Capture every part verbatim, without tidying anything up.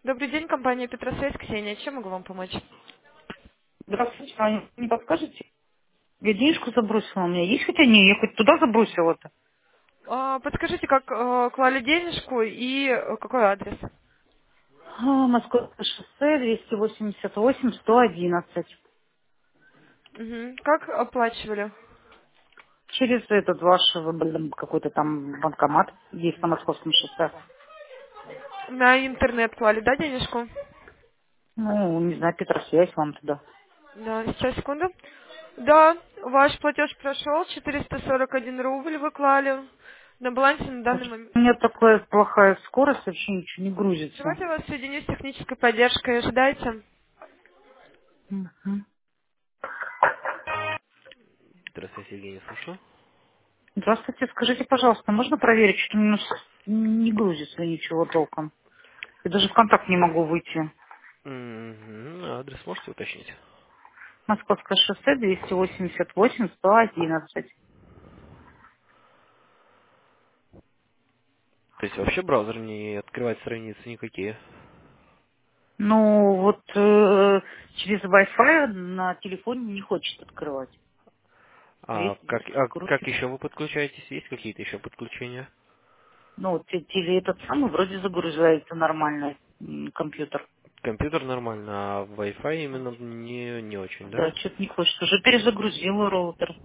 Добрый день, компания Петросвязь, Ксения. Чем могу вам помочь? Здравствуйте, Аня. Не подскажете? Я денежку забросила. У меня есть хоть они? Я хоть туда забросила-то. А, подскажите, как э, клали денежку и э, какой адрес? А, Московское шоссе, двести восемьдесят восемь, сто одиннадцать. Мгм. Как оплачивали? Через этот ваш блин, какой-то там банкомат есть на Московском шоссе. На интернет клали, да, денежку? Ну, не знаю, Петросвязь вам туда. Да, сейчас, секунду. Да, ваш платеж прошел, четыреста сорок один рубль вы клали. На балансе на Вот данный момент. у меня такая плохая скорость, вообще ничего не грузится. Давайте я вас соединю с технической поддержкой. Ожидайте. Мгм. Здравствуйте, Евгений, слушаю. Здравствуйте, скажите, пожалуйста, можно проверить, что у меня с- не грузится ничего толком? Я даже в контакт не могу выйти. Мгм. Адрес можете уточнить? Московское шоссе, двести восемьдесят восемь, сто одиннадцать. То есть вообще браузер не открывает страницы никакие? Ну, вот э, через Wi-Fi на телефоне не хочет открывать. А А если как, здесь а как крутит, еще вы подключаетесь? Есть какие-то еще подключения? ну, вот те- теле этот самый вроде загружается нормально м, компьютер. Компьютер нормально, а Wi-Fi именно не, не очень, да? Да, что-то не хочет. Уже перезагрузила роутер.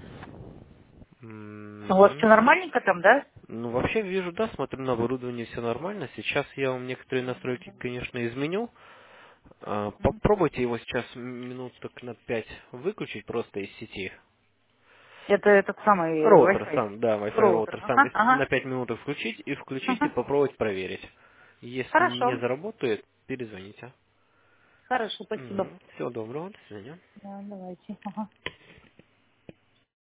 У вас Мгм. все нормальненько там, да? Ну, вообще вижу, да, смотрю на оборудование, все нормально. Сейчас я вам некоторые настройки, конечно, изменю. А, Попробуйте его сейчас минут так на пять выключить просто из сети. Это этот самый э, Роутер Wi-Fi. сам, да, Wi-Fi Роутер. роутер сам. Ага, Если ага, на пять минут включить и включить и ага. попробовать проверить. Если не Хорошо. заработает, перезвоните. Хорошо, спасибо. Всего доброго, до свидания. Да, давайте. Ага.